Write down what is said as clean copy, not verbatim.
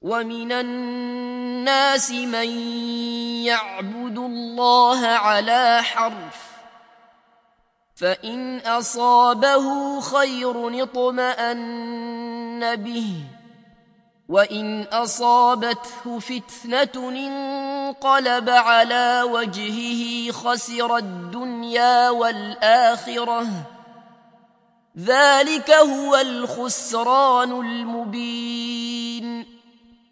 ومن الناس من يعبد الله على حرف، فإن أصابه خير اطمأن به، وإن أصابته فتنة انقلب على وجهه خسر الدنيا والآخرة، ذلك هو الخسران المبين.